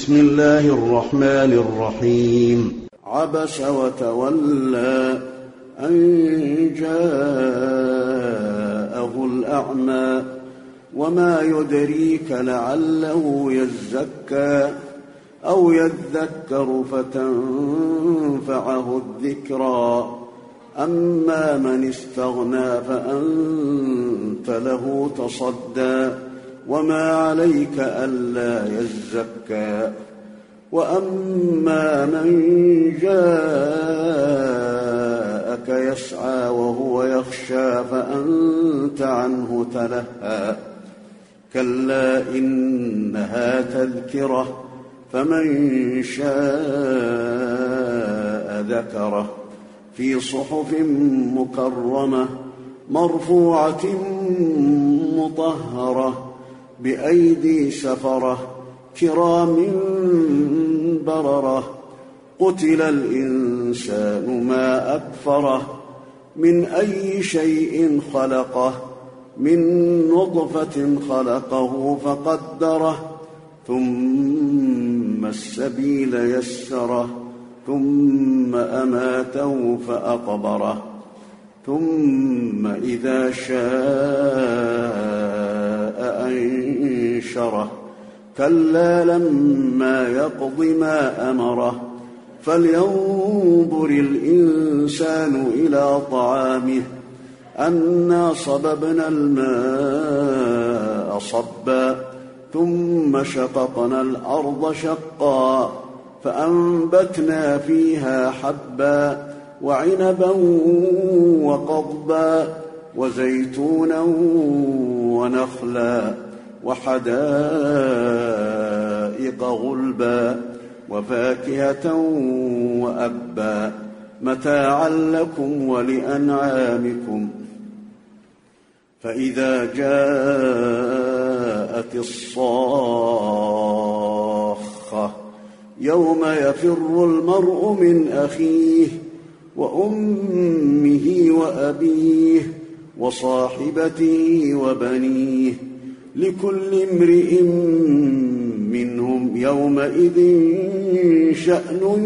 بسم الله الرحمن الرحيم. عبس وتولى أن جاءه الأعمى وما يدريك لعله يزكى أو يذكر فتنفعه الذكرى أما من استغنى فأنت له تصدى وما عليك ألا يزكى وأما من جاءك يسعى وهو يخشى فأنت عنه تلهى كلا إنها تذكرة فمن شاء ذكره في صحف مكرمة مرفوعة مطهرة بأيدي سفرة كرام بررة قتل الإنسان ما أكفره من أي شيء خلقه من نطفة خلقه فقدره ثم السبيل يسره ثم أماته فأقبره ثم إذا شاء أنشره كلا لما يقض ما أمره فلينظر الإنسان إلى طعامه أنا صببنا الماء صبا ثم شققنا الأرض شقا فأنبتنا فيها حبا وعنبا وقضبا وزيتونا ونخلا وحدائق غلبا وفاكهة وأبا متاعا لكم ولأنعامكم فإذا جاءت الصاخة يوم يفر المرء من أخيه وأمه وأبيه وصاحبته وبنيه لكل امرئ منهم يومئذ شأن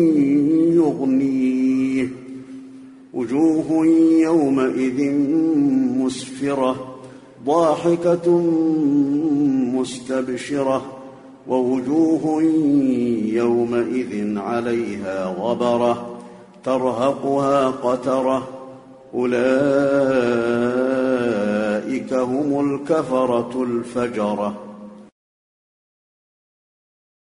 يغنيه وجوه يومئذ مسفرة ضاحكة مستبشرة ووجوه يومئذ عليها غبرة ترهقها قترة أولئك هم الكفرة الفجرة.